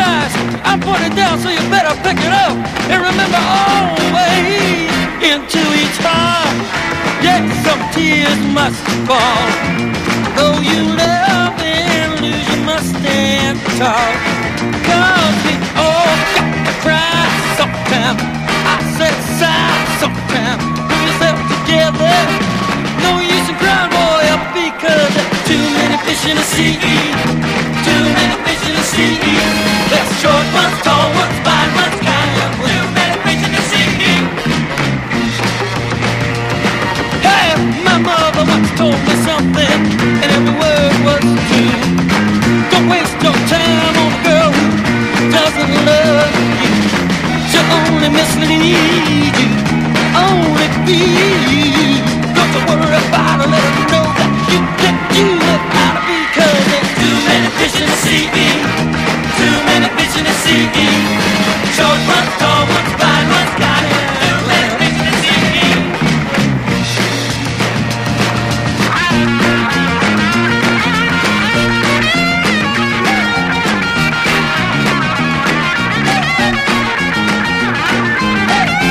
apologize. I put it down, so you better pick it up. And remember, always into each heart, yes, some tears must fall. Though you love and lose, you must stand tall. 'Cause we all got to cry sometime. I said sigh sometime. Pull yourself together. No use in crying, boy, up because there's too many fish in the sea. Too many fish in the sea. There's short ones, tall ones, fine ones, kind ones. Too many fish in the sea. Hey, my mother once told me something, and every word was true. Don't waste your time on a girl who doesn't love you. She'll only mislead you.